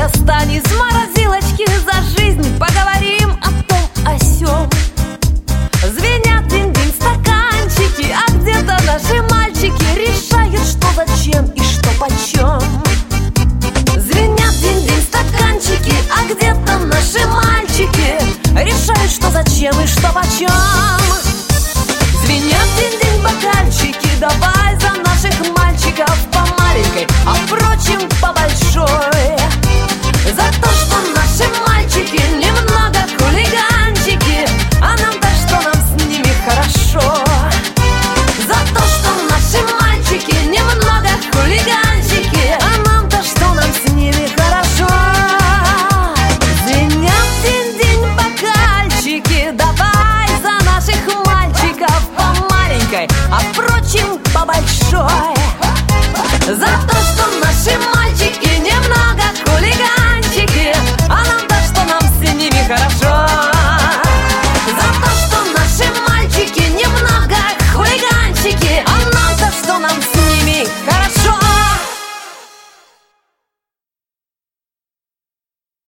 достань из морозилочки за жизнь, поговорим о том, о сём. Звенят динь-динь стаканчики, а где-то наши мальчики решают, что зачем и что почем. Звенят динь-динь стаканчики, а где-то наши мальчики решают, что зачем и что почем. Звенят динь-динь бокальчики, давай за наших мальчиков по маленькой, а впрочем по большой.